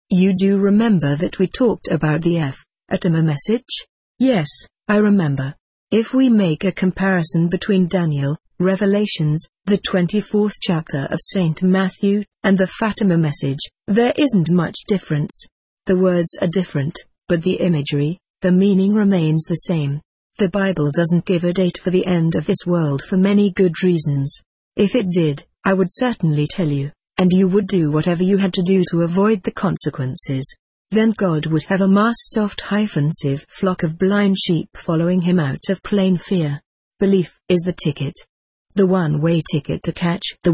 You do remember that we talked about the Fatima message? Yes, I remember. If we make a comparison between Daniel, Revelations, the 24th chapter of St. Matthew, and the Fatima message, there isn't much difference. The words are different, but the imagery, the meaning remains the same. The Bible doesn't give a date for the end of this world for many good reasons. If it did, I would certainly tell you, and you would do whatever you had to do to avoid the consequences. Then God would have a mass soft-sieve flock of blind sheep following him out of plain fear. Belief is the ticket. The one-way ticket to catch the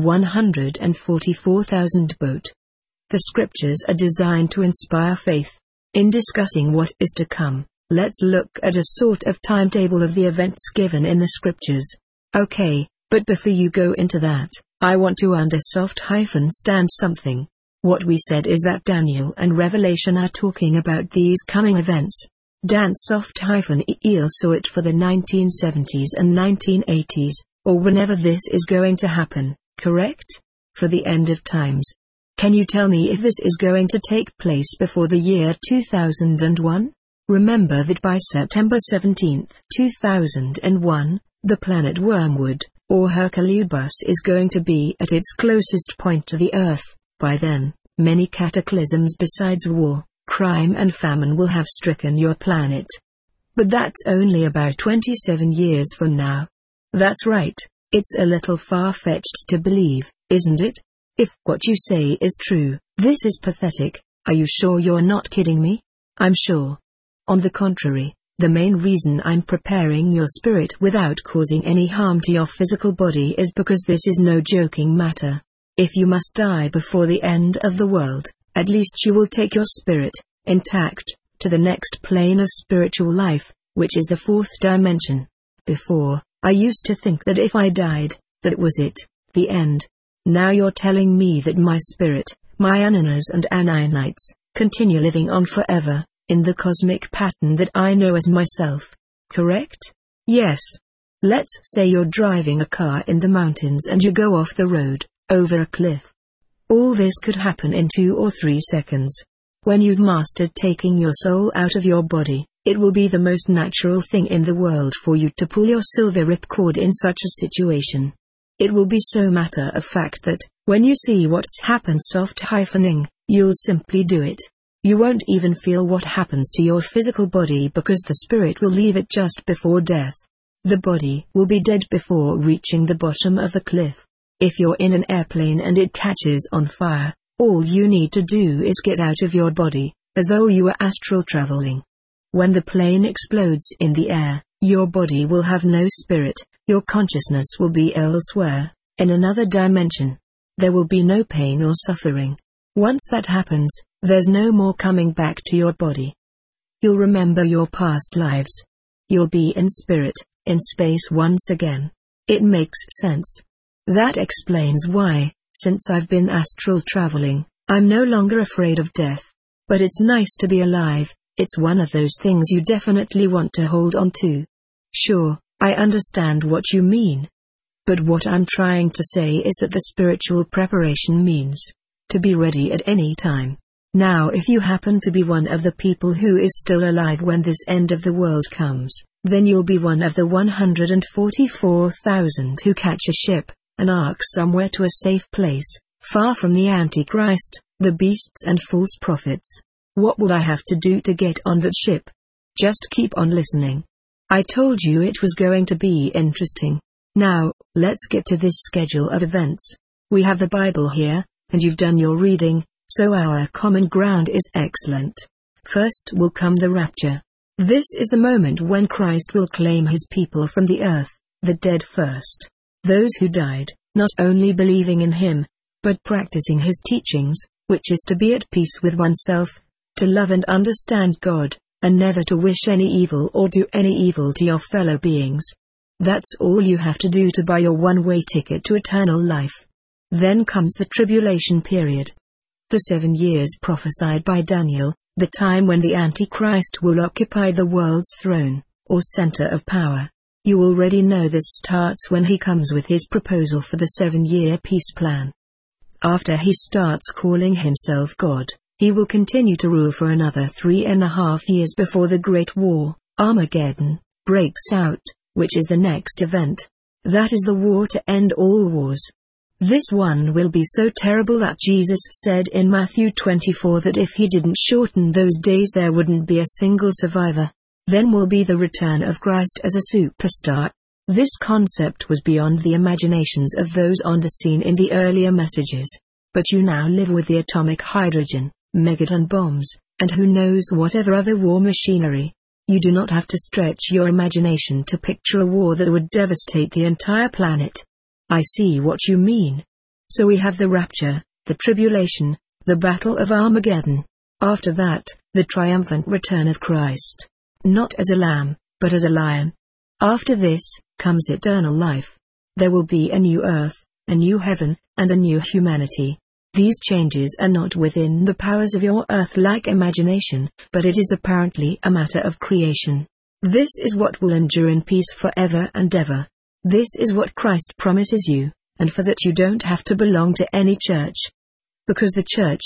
144,000 boat. The scriptures are designed to inspire faith. In discussing what is to come, let's look at a sort of timetable of the events given in the scriptures. Okay, but before you go into that, I want to understand something. What we said is that Daniel and Revelation are talking about these coming events. Dan saw it for the 1970s and 1980s, or whenever this is going to happen, correct? For the end of times. Can you tell me if this is going to take place before the year 2001? Remember that by September 17, 2001, the planet Wormwood, or Hercule-Bus, is going to be at its closest point to the Earth. By then, many cataclysms besides war, crime and famine will have stricken your planet. But that's only about 27 years from now. That's right, it's a little far-fetched to believe, isn't it? If what you say is true, this is pathetic. Are you sure you're not kidding me? I'm sure. On the contrary, the main reason I'm preparing your spirit without causing any harm to your physical body is because this is no joking matter. If you must die before the end of the world, at least you will take your spirit, intact, to the next plane of spiritual life, which is the fourth dimension. Before, I used to think that if I died, that was it, the end. Now you're telling me that my spirit, my Ananas and Ananites, continue living on forever, in the cosmic pattern that I know as myself. Correct? Yes. Let's say you're driving a car in the mountains and you go off the road, over a cliff. All this could happen in 2 or 3 seconds. When you've mastered taking your soul out of your body, it will be the most natural thing in the world for you to pull your silver ripcord in such a situation. It will be so matter of fact that, when you see what's happened soft-hyphening, you'll simply do it. You won't even feel what happens to your physical body because the spirit will leave it just before death. The body will be dead before reaching the bottom of the cliff. If you're in an airplane and it catches on fire, all you need to do is get out of your body, as though you were astral traveling. When the plane explodes in the air, your body will have no spirit, your consciousness will be elsewhere, in another dimension. There will be no pain or suffering. Once that happens, there's no more coming back to your body. You'll remember your past lives. You'll be in spirit, in space once again. It makes sense. That explains why, since I've been astral traveling, I'm no longer afraid of death. But it's nice to be alive. It's one of those things you definitely want to hold on to. Sure, I understand what you mean. But what I'm trying to say is that the spiritual preparation means to be ready at any time. Now if you happen to be one of the people who is still alive when this end of the world comes, then you'll be one of the 144,000 who catch a ship, an ark somewhere to a safe place, far from the Antichrist, the beasts and false prophets. What will I have to do to get on that ship? Just keep on listening. I told you it was going to be interesting. Now, let's get to this schedule of events. We have the Bible here, and you've done your reading, so our common ground is excellent. First will come the rapture. This is the moment when Christ will claim his people from the earth, the dead first. Those who died, not only believing in him, but practicing his teachings, which is to be at peace with oneself, to love and understand God, and never to wish any evil or do any evil to your fellow beings. That's all you have to do to buy your one-way ticket to eternal life. Then comes the tribulation period. The 7 years prophesied by Daniel, the time when the Antichrist will occupy the world's throne, or center of power. You already know this starts when he comes with his proposal for the 7-year peace plan. After he starts calling himself God, He will continue to rule for another 3.5 years before the Great War, Armageddon, breaks out, which is the next event. That is the war to end all wars. This one will be so terrible that Jesus said in Matthew 24 that if he didn't shorten those days there wouldn't be a single survivor. Then will be the return of Christ as a superstar. This concept was beyond the imaginations of those on the scene in the earlier messages. But you now live with the atomic hydrogen, megaton bombs, and who knows whatever other war machinery. You do not have to stretch your imagination to picture a war that would devastate the entire planet. I see what you mean. So we have the rapture, the tribulation, the battle of Armageddon. After that, the triumphant return of Christ. Not as a lamb, but as a lion. After this, comes eternal life. There will be a new earth, a new heaven, and a new humanity. These changes are not within the powers of your earth-like imagination, but it is apparently a matter of creation. This is what will endure in peace forever and ever. This is what Christ promises you, and for that you don't have to belong to any church. Because the church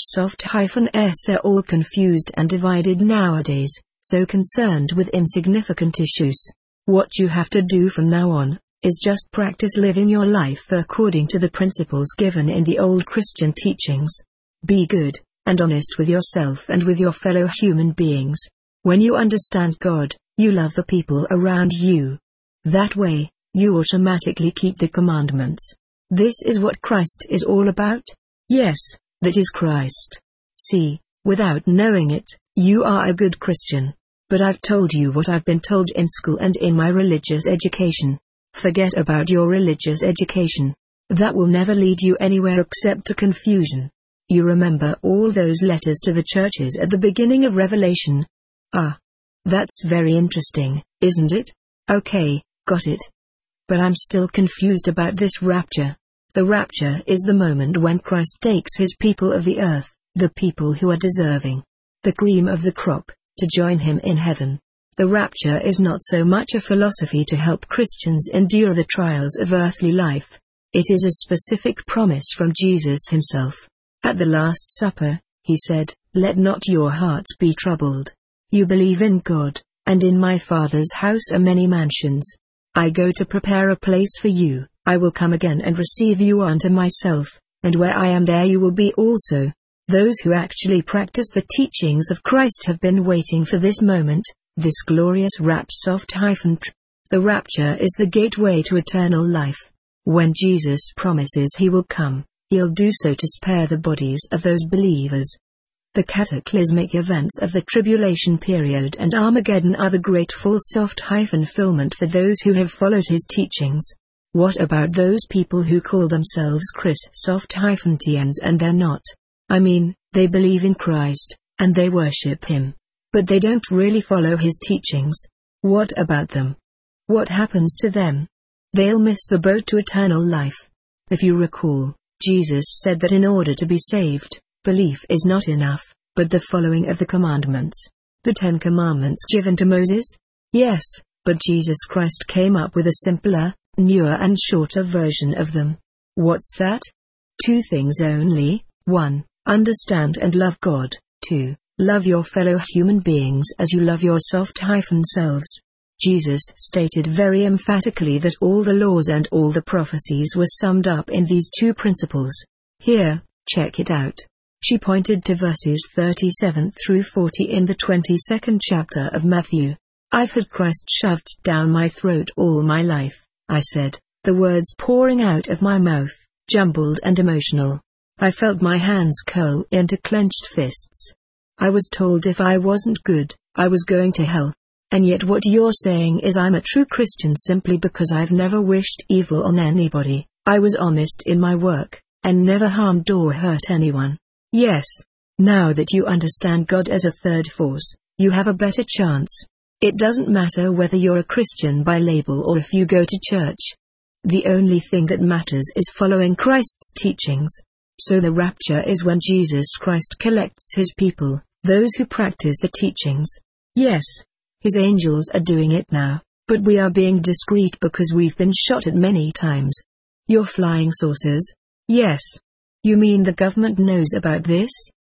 soft-s are all confused and divided nowadays, so concerned with insignificant issues. What you have to do from now on is just practice living your life according to the principles given in the old Christian teachings. Be good and honest with yourself and with your fellow human beings. When you understand God, you love the people around you. That way, you automatically keep the commandments. This is what Christ is all about? Yes, that is Christ. See, without knowing it, you are a good Christian. But I've told you what I've been told in school and in my religious education. Forget about your religious education. That will never lead you anywhere except to confusion. You remember all those letters to the churches at the beginning of Revelation? Ah. That's very interesting, isn't it? Okay, got it. But I'm still confused about this rapture. The rapture is the moment when Christ takes his people of the earth, the people who are deserving, the cream of the crop, to join him in heaven. The rapture is not so much a philosophy to help Christians endure the trials of earthly life. It is a specific promise from Jesus himself. At the Last Supper, he said, "Let not your hearts be troubled. You believe in God, and in my Father's house are many mansions. I go to prepare a place for you. I will come again and receive you unto myself, and where I am there you will be also." Those who actually practice the teachings of Christ have been waiting for this moment. This glorious The rapture is the gateway to eternal life. When Jesus promises he will come, he'll do so to spare the bodies of those believers. The cataclysmic events of the tribulation period and Armageddon are the great full fulfillment for those who have followed his teachings. What about those people who call themselves Chris-tians and they're not? I mean, they believe in Christ, and they worship him. But they don't really follow his teachings. What about them? What happens to them? They'll miss the boat to eternal life. If you recall, Jesus said that in order to be saved, belief is not enough, but the following of the commandments. The 10 Commandments given to Moses? Yes, but Jesus Christ came up with a simpler, newer and shorter version of them. What's that? 2 things only. 1. Understand and love God. 2. Love your fellow human beings as you love yourselves. Jesus stated very emphatically that all the laws and all the prophecies were summed up in these 2 principles. Here, check it out. She pointed to verses 37 through 40 in the 22nd chapter of Matthew. "I've had Christ shoved down my throat all my life," I said, the words pouring out of my mouth, jumbled and emotional. I felt my hands curl into clenched fists. I was told if I wasn't good, I was going to hell. And yet what you're saying is I'm a true Christian simply because I've never wished evil on anybody. I was honest in my work, and never harmed or hurt anyone. Yes. Now that you understand God as a third force, you have a better chance. It doesn't matter whether you're a Christian by label or if you go to church. The only thing that matters is following Christ's teachings. So the rapture is when Jesus Christ collects his people, those who practice the teachings. Yes, his angels are doing it now, but we are being discreet because we've been shot at many times. Your flying saucers? Yes. You mean the government knows about this?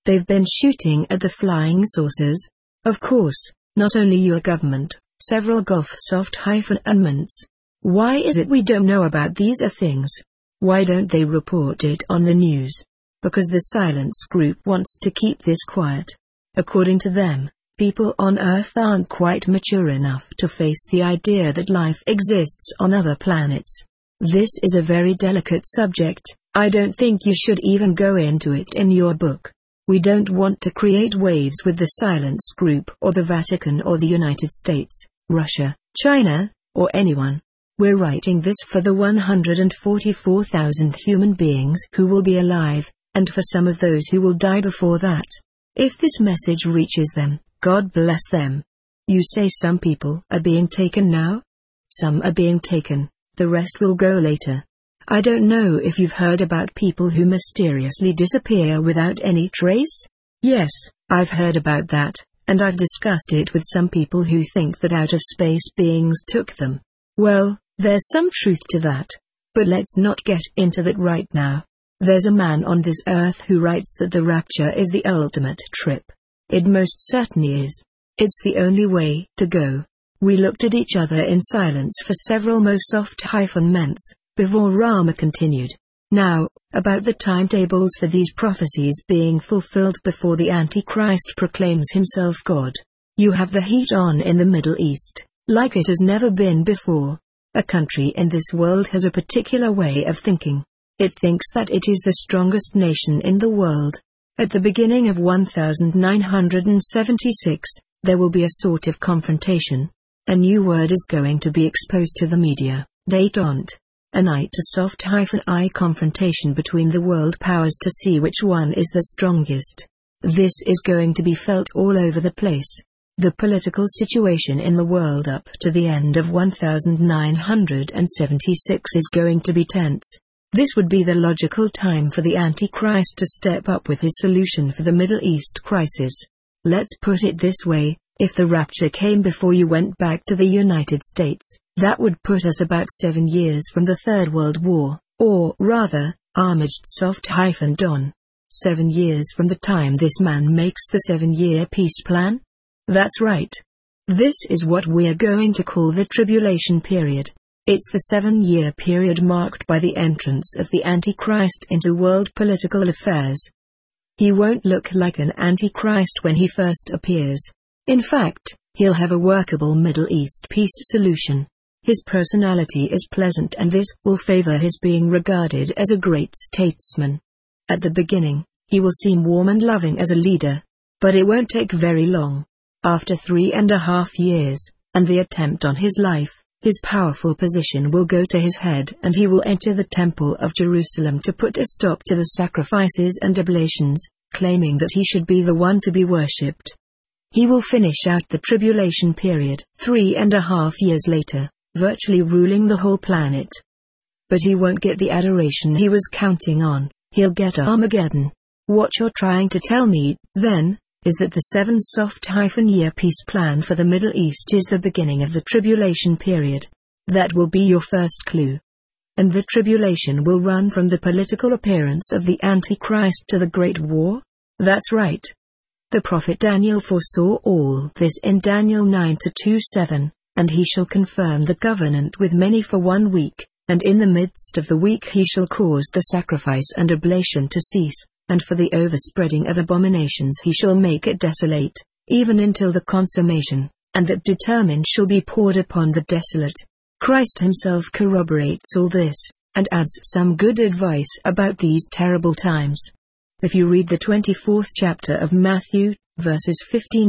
They've been shooting at the flying saucers. Of course, not only your government, several Gov-soft-admins. Why is it we don't know about these things? Why don't they report it on the news? Because the silence group wants to keep this quiet. According to them, people on Earth aren't quite mature enough to face the idea that life exists on other planets. This is a very delicate subject. I don't think you should even go into it in your book. We don't want to create waves with the silence group or the Vatican or the United States, Russia, China, or anyone. We're writing this for the 144,000 human beings who will be alive, and for some of those who will die before that. If this message reaches them, God bless them. You say some people are being taken now? Some are being taken, the rest will go later. I don't know if you've heard about people who mysteriously disappear without any trace? Yes, I've heard about that, and I've discussed it with some people who think that out-of-space beings took them. Well, there's some truth to that. But let's not get into that right now. There's a man on this earth who writes that the rapture is the ultimate trip. It most certainly is. It's the only way to go. We looked at each other in silence for several months, before Rama continued. Now, about the timetables for these prophecies being fulfilled before the Antichrist proclaims himself God. You have the heat on in the Middle East, like it has never been before. A country in this world has a particular way of thinking. It thinks that it is the strongest nation in the world. At the beginning of 1976, there will be a sort of confrontation. A new word is going to be exposed to the media, détente. A night-to-soft-I confrontation between the world powers to see which one is the strongest. This is going to be felt all over the place. The political situation in the world up to the end of 1976 is going to be tense. This would be the logical time for the Antichrist to step up with his solution for the Middle East crisis. Let's put it this way, if the rapture came before you went back to the United States, that would put us about 7 years from the Third World War, or rather, Armaged Soft-Dawn. 7 years from the time this man makes the 7-year peace plan? That's right. This is what we're going to call the tribulation period. It's the 7-year period marked by the entrance of the Antichrist into world political affairs. He won't look like an Antichrist when he first appears. In fact, he'll have a workable Middle East peace solution. His personality is pleasant and this will favor his being regarded as a great statesman. At the beginning, he will seem warm and loving as a leader. But it won't take very long. After 3.5 years, and the attempt on his life, his powerful position will go to his head and he will enter the Temple of Jerusalem to put a stop to the sacrifices and oblations, claiming that he should be the one to be worshipped. He will finish out the tribulation period, 3.5 years later, virtually ruling the whole planet. But he won't get the adoration he was counting on. He'll get Armageddon. What you're trying to tell me, then, is that the 7-year peace plan for the Middle East is the beginning of the tribulation period. That will be your first clue. And the tribulation will run from the political appearance of the Antichrist to the Great War? That's right. The prophet Daniel foresaw all this in Daniel 9:2-7, and he shall confirm the covenant with many for 1 week, and in the midst of the week he shall cause the sacrifice and oblation to cease. And for the overspreading of abominations he shall make it desolate, even until the consummation, and that determined shall be poured upon the desolate. Christ himself corroborates all this, and adds some good advice about these terrible times. If you read the 24th chapter of Matthew, verses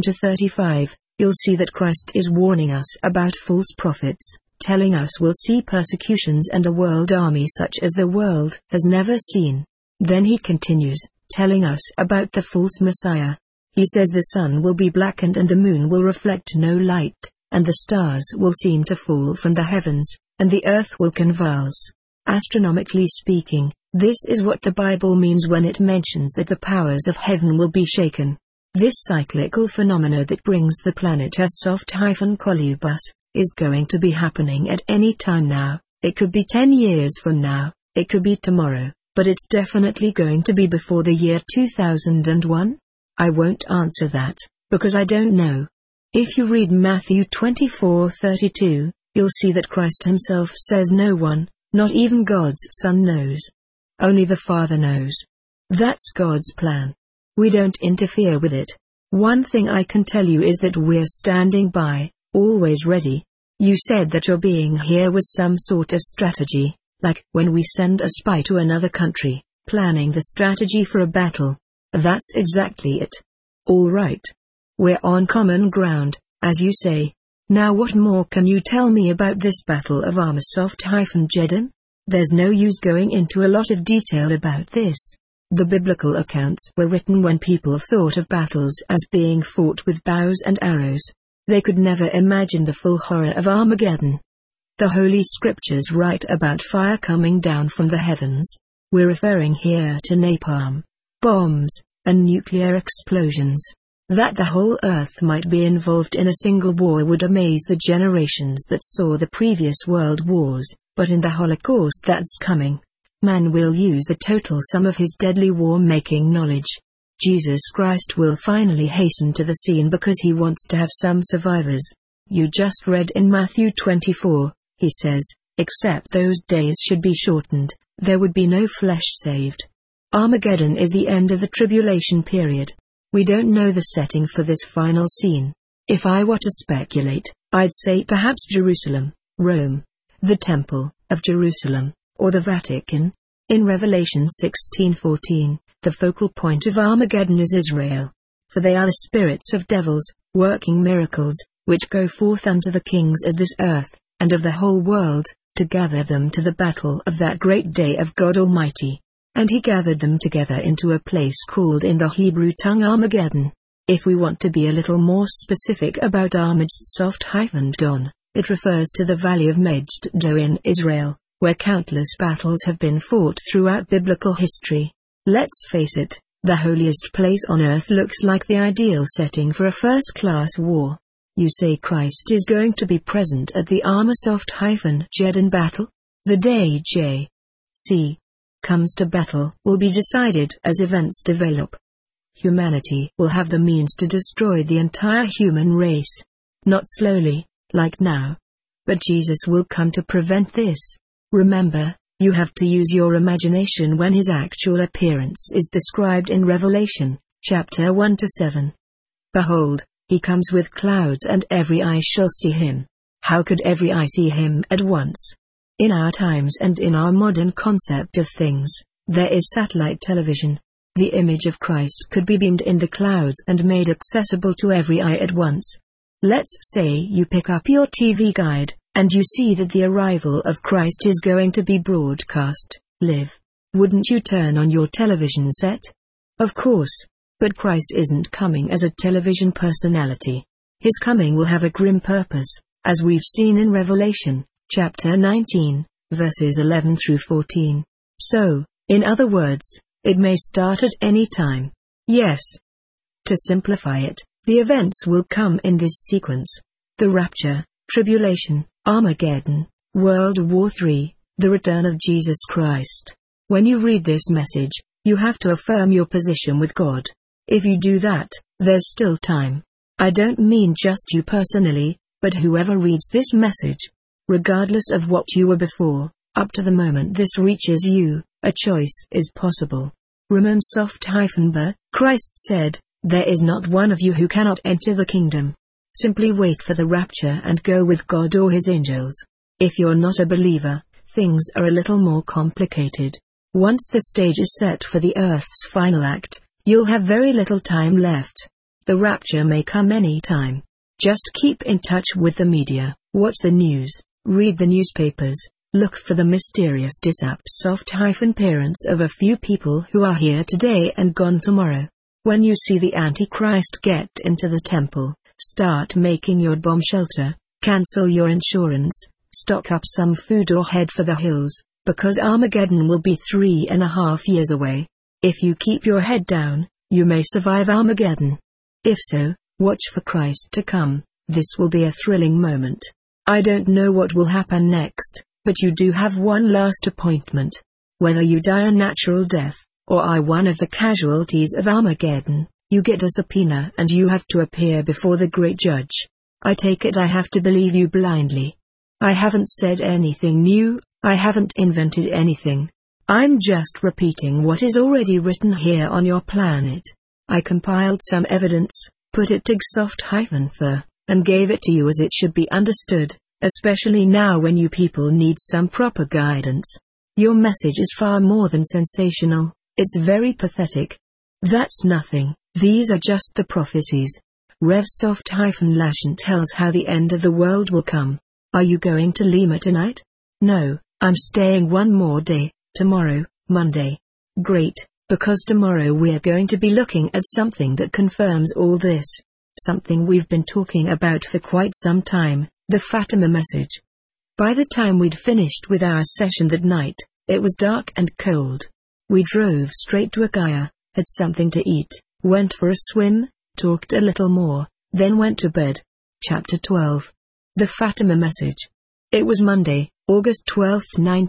15-35, you'll see that Christ is warning us about false prophets, telling us we'll see persecutions and a world army such as the world has never seen. Then he continues, telling us about the false Messiah. He says the sun will be blackened and the moon will reflect no light, and the stars will seem to fall from the heavens, and the earth will convulse. Astronomically speaking, this is what the Bible means when it mentions that the powers of heaven will be shaken. This cyclical phenomena that brings the planet as soft-colubus, is going to be happening at any time now. It could be 10 years from now, it could be tomorrow. But it's definitely going to be before the year 2001. I won't answer that, because I don't know. If you read Matthew 24:32, you'll see that Christ himself says no one, not even God's Son knows. Only the Father knows. That's God's plan. We don't interfere with it. One thing I can tell you is that we're standing by, always ready. You said that your being here was some sort of strategy, like when we send a spy to another country, planning the strategy for a battle. That's exactly it. All right. We're on common ground, as you say. Now what more can you tell me about this Battle of Armasoft-Geddon? There's no use going into a lot of detail about this. The biblical accounts were written when people thought of battles as being fought with bows and arrows. They could never imagine the full horror of Armageddon. The Holy Scriptures write about fire coming down from the heavens. We're referring here to napalm, bombs, and nuclear explosions. That the whole earth might be involved in a single war would amaze the generations that saw the previous world wars, but in the Holocaust that's coming, man will use the total sum of his deadly war-making knowledge. Jesus Christ will finally hasten to the scene because he wants to have some survivors. You just read in Matthew 24, he says, except those days should be shortened, there would be no flesh saved. Armageddon is the end of the tribulation period. We don't know the setting for this final scene. If I were to speculate, I'd say perhaps Jerusalem, Rome, the Temple of Jerusalem, or the Vatican. In Revelation 16:14, the focal point of Armageddon is Israel. For they are the spirits of devils, working miracles, which go forth unto the kings of this earth, and of the whole world, to gather them to the battle of that great day of God Almighty. And he gathered them together into a place called in the Hebrew tongue Armageddon. If we want to be a little more specific about Armageddon, it refers to the valley of Megiddo in Israel, where countless battles have been fought throughout biblical history. Let's face it, the holiest place on earth looks like the ideal setting for a first-class war. You say Christ is going to be present at the Armasoft-Geddon battle? The day J.C. comes to battle will be decided as events develop. Humanity will have the means to destroy the entire human race. Not slowly, like now. But Jesus will come to prevent this. Remember, you have to use your imagination when his actual appearance is described in Revelation, chapter 1-7. Behold, he comes with clouds and every eye shall see him. How could every eye see him at once? In our times and in our modern concept of things, there is satellite television. The image of Christ could be beamed in the clouds and made accessible to every eye at once. Let's say you pick up your TV guide, and you see that the arrival of Christ is going to be broadcast live. Wouldn't you turn on your television set? Of course. But Christ isn't coming as a television personality. His coming will have a grim purpose, as we've seen in Revelation, chapter 19, verses 11-14. So, in other words, it may start at any time. Yes. To simplify it, the events will come in this sequence: the rapture, tribulation, Armageddon, World War III, the return of Jesus Christ. When you read this message, you have to affirm your position with God. If you do that, there's still time. I don't mean just you personally, but whoever reads this message. Regardless of what you were before, up to the moment this reaches you, a choice is possible. Armasoft-Ber, Christ said, there is not one of you who cannot enter the kingdom. Simply wait for the rapture and go with God or his angels. If you're not a believer, things are a little more complicated. Once the stage is set for the earth's final act, you'll have very little time left. The rapture may come any time. Just keep in touch with the media, watch the news, read the newspapers, look for the mysterious disappointed-parents of a few people who are here today and gone tomorrow. When you see the Antichrist get into the temple, start making your bomb shelter, cancel your insurance, stock up some food or head for the hills, because Armageddon will be 3.5 years away. If you keep your head down, you may survive Armageddon. If so, watch for Christ to come. This will be a thrilling moment. I don't know what will happen next, but you do have one last appointment. Whether you die a natural death, or are one of the casualties of Armageddon, You get a subpoena and you have to appear before the great judge. I take it I have to believe you blindly. I haven't said anything new, I haven't invented anything. I'm just repeating what is already written here on your planet. I compiled some evidence, put it to Soft-the, and gave it to you as it should be understood, especially now when you people need some proper guidance. Your message is far more than sensational, it's very pathetic. That's nothing, these are just the prophecies. Rev Soft-Lashon tells how the end of the world will come. Are you going to Lima tonight? No, I'm staying one more day, tomorrow, Monday. Great, because tomorrow we're going to be looking at something that confirms all this. Something we've been talking about for quite some time, the Fatima message. By the time we'd finished with our session that night, it was dark and cold. We drove straight to Akaya, had something to eat, went for a swim, talked a little more, then went to bed. Chapter 12. The Fatima message. It was Monday, August 12,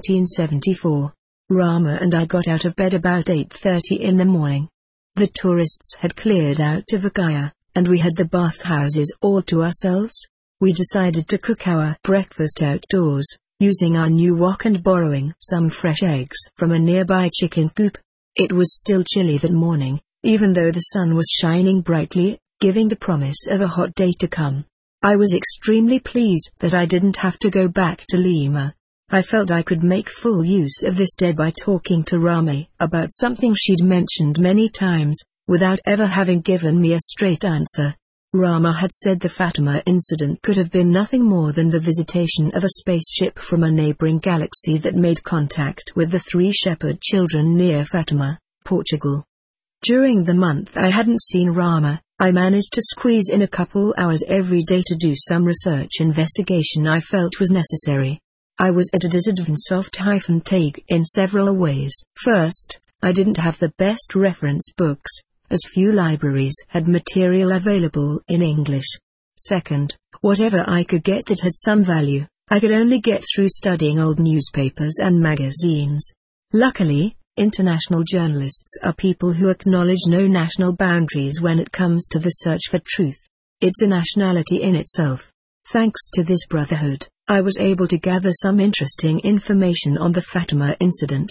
1974. Rama and I got out of bed about 8:30 in the morning. The tourists had cleared out of Akaya, and we had the bathhouses all to ourselves. We decided to cook our breakfast outdoors, using our new wok and borrowing some fresh eggs from a nearby chicken coop. It was still chilly that morning, even though the sun was shining brightly, giving the promise of a hot day to come. I was extremely pleased that I didn't have to go back to Lima. I felt I could make full use of this day by talking to Rami about something she'd mentioned many times, without ever having given me a straight answer. Rama had said the Fatima incident could have been nothing more than the visitation of a spaceship from a neighboring galaxy that made contact with the three shepherd children near Fatima, Portugal. During the month I hadn't seen Rama, I managed to squeeze in a couple hours every day to do some research investigation I felt was necessary. I was at a disadvantage Soft-take in several ways. First, I didn't have the best reference books, as few libraries had material available in English. Second, whatever I could get that had some value, I could only get through studying old newspapers and magazines. Luckily, international journalists are people who acknowledge no national boundaries when it comes to the search for truth. It's a nationality in itself. Thanks to this brotherhood, I was able to gather some interesting information on the Fatima incident.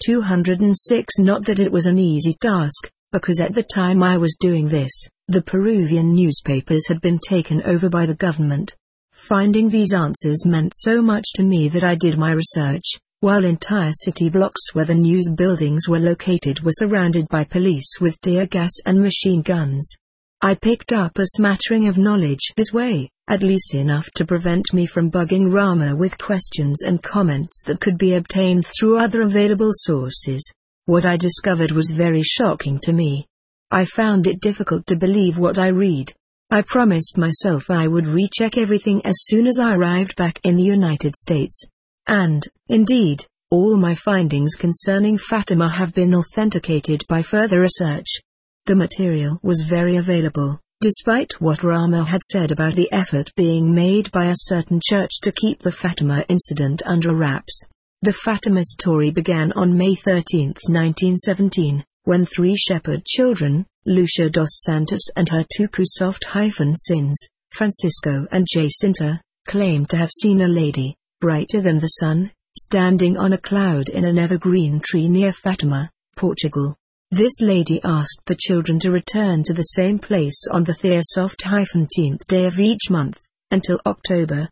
206. Not that it was an easy task, because at the time I was doing this, the Peruvian newspapers had been taken over by the government. Finding these answers meant so much to me that I did my research, while entire city blocks where the news buildings were located were surrounded by police with tear gas and machine guns. I picked up a smattering of knowledge this way, at least enough to prevent me from bugging Rama with questions and comments that could be obtained through other available sources. What I discovered was very shocking to me. I found it difficult to believe what I read. I promised myself I would recheck everything as soon as I arrived back in the United States. And, indeed, all my findings concerning Fatima have been authenticated by further research. The material was very available, despite what Rama had said about the effort being made by a certain church to keep the Fatima incident under wraps. The Fatima story began on May 13, 1917, when three shepherd children, Lucia dos Santos and her two Soft-sins, Francisco and Jacinta, claimed to have seen a lady, brighter than the sun, standing on a cloud in an evergreen tree near Fatima, Portugal. This lady asked the children to return to the same place on the Soft-10th day of each month, until October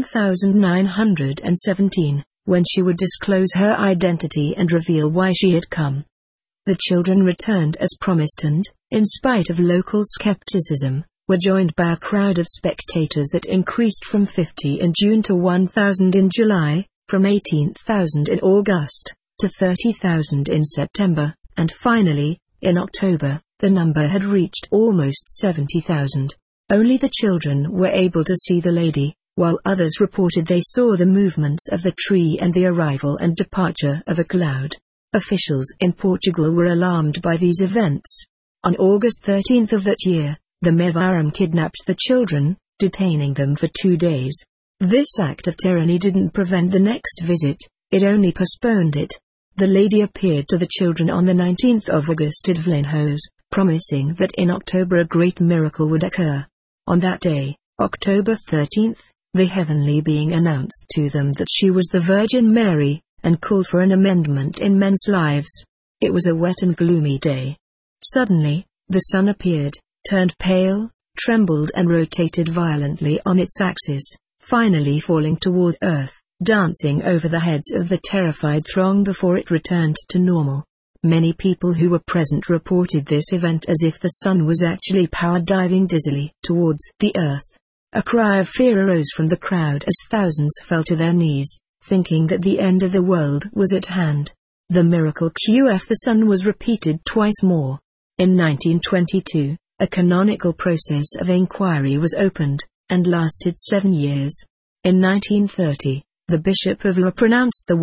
1917, when she would disclose her identity and reveal why she had come. The children returned as promised and, in spite of local skepticism, were joined by a crowd of spectators that increased from 50 in June to 1,000 in July, from 18,000 in August, to 30,000 in September. And finally, in October, the number had reached almost 70,000. Only the children were able to see the lady, while others reported they saw the movements of the tree and the arrival and departure of a cloud. Officials in Portugal were alarmed by these events. On August 13 of that year, the Mevaram kidnapped the children, detaining them for 2 days. This act of tyranny didn't prevent the next visit, it only postponed it. The lady appeared to the children on the 19th of August at Vlainhos, promising that in October a great miracle would occur. On that day, October 13th, the heavenly being announced to them that she was the Virgin Mary, and called for an amendment in men's lives. It was a wet and gloomy day. Suddenly, the sun appeared, turned pale, trembled and rotated violently on its axis, finally falling toward Earth, dancing over the heads of the terrified throng before it returned to normal. Many people who were present reported this event as if the sun was actually power diving dizzily towards the Earth. A cry of fear arose from the crowd as thousands fell to their knees, thinking that the end of the world was at hand. The miracle QF the sun was repeated twice more. In 1922, a canonical process of inquiry was opened, and lasted 7 years. In 1930, the Bishop of Lahore pronounced the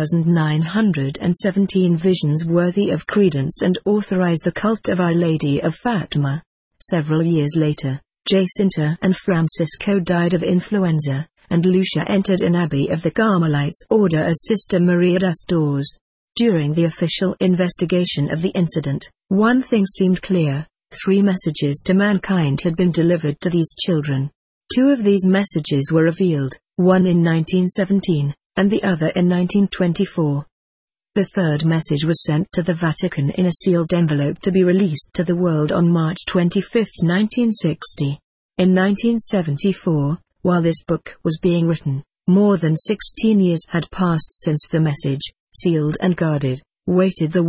1917 visions worthy of credence and authorized the cult of Our Lady of Fatima. Several years later, Jacinta and Francisco died of influenza, and Lucia entered an abbey of the Carmelites order as Sister Maria das Dores. During the official investigation of the incident, one thing seemed clear: 3 messages to mankind had been delivered to these children. 2 of these messages were revealed, one in 1917, and the other in 1924. The 3rd message was sent to the Vatican in a sealed envelope to be released to the world on March 25, 1960. In 1974, while this book was being written, more than 16 years had passed since the message, sealed and guarded, waited the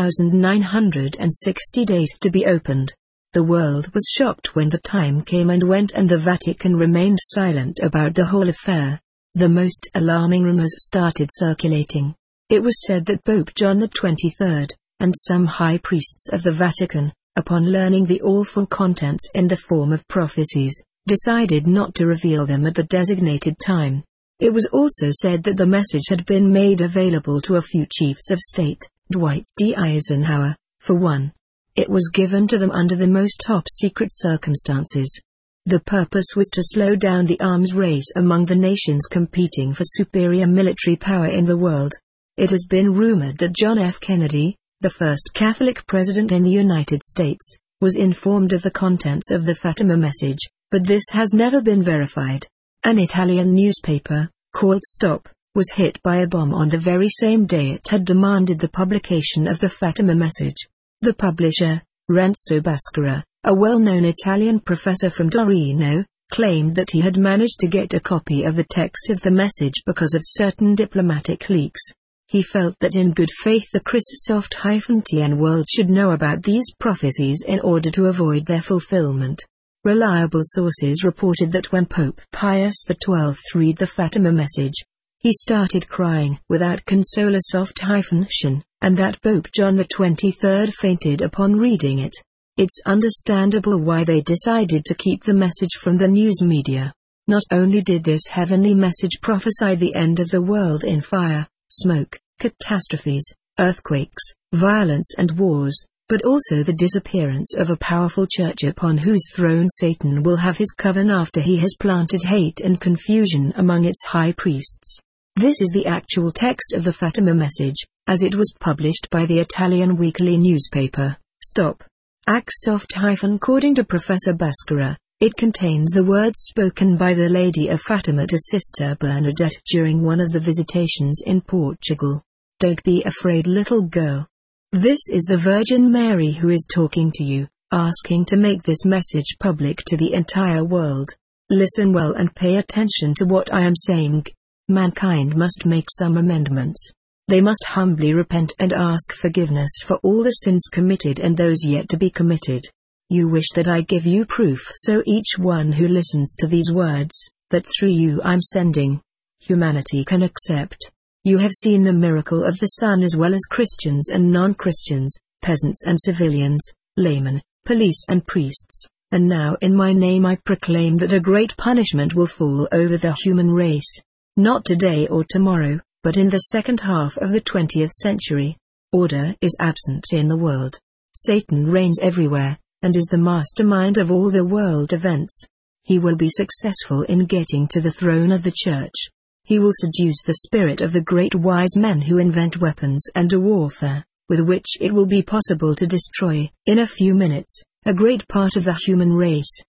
1960 date to be opened. The world was shocked when the time came and went, and the Vatican remained silent about the whole affair. The most alarming rumors started circulating. It was said that Pope John XXIII, and some high priests of the Vatican, upon learning the awful contents in the form of prophecies, decided not to reveal them at the designated time. It was also said that the message had been made available to a few chiefs of state, Dwight D. Eisenhower, for one. It was given to them under the most top-secret circumstances. The purpose was to slow down the arms race among the nations competing for superior military power in the world. It has been rumored that John F. Kennedy, the first Catholic president in the United States, was informed of the contents of the Fatima message, but this has never been verified. An Italian newspaper, called Stop, was hit by a bomb on the very same day it had demanded the publication of the Fatima message. The publisher, Renzo Bascara, a well-known Italian professor from Torino, claimed that he had managed to get a copy of the text of the message because of certain diplomatic leaks. He felt that in good faith the Christ-TN world should know about these prophecies in order to avoid their fulfillment. Reliable sources reported that when Pope Pius XII read the Fatima message, he started crying without consola-shin, and that Pope John XXIII fainted upon reading it. It's understandable why they decided to keep the message from the news media. Not only did this heavenly message prophesy the end of the world in fire, smoke, catastrophes, earthquakes, violence and wars, but also the disappearance of a powerful church upon whose throne Satan will have his coven after he has planted hate and confusion among its high priests. This is the actual text of the Fatima message, as it was published by the Italian weekly newspaper, Stop. According to Professor Bascara, it contains the words spoken by the Lady of Fatima to Sister Bernadette during one of the visitations in Portugal. Don't be afraid, little girl. This is the Virgin Mary who is talking to you, asking to make this message public to the entire world. Listen well and pay attention to what I am saying. Mankind must make some amendments. They must humbly repent and ask forgiveness for all the sins committed and those yet to be committed. You wish that I give you proof, so each one who listens to these words, that through you I'm sending, humanity can accept. You have seen the miracle of the sun as well as Christians and non-Christians, peasants and civilians, laymen, police and priests, and now in my name I proclaim that a great punishment will fall over the human race. Not today or tomorrow, but in the second half of the 20th century. Order is absent in the world. Satan reigns everywhere, and is the mastermind of all the world events. He will be successful in getting to the throne of the church. He will seduce the spirit of the great wise men who invent weapons and warfare, with which it will be possible to destroy, in a few minutes, a great part of the human race.